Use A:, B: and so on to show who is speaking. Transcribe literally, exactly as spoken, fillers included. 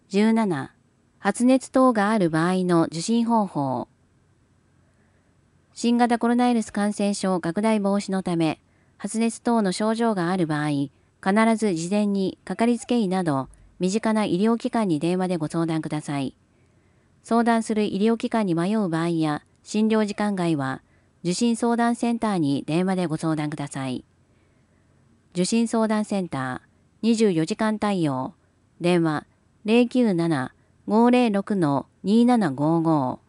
A: じゅうなな、発熱等がある場合の受診方法。新型コロナウイルス感染症拡大防止のため、発熱等の症状がある場合、必ず事前にかかりつけ医など身近な医療機関に電話でご相談ください。相談する医療機関に迷う場合や診療時間外は、受診相談センターに電話でご相談ください。受診相談センターにじゅうよじかん対応。電話 ゼロきゅうなな ごーゼロろく にーななごーごー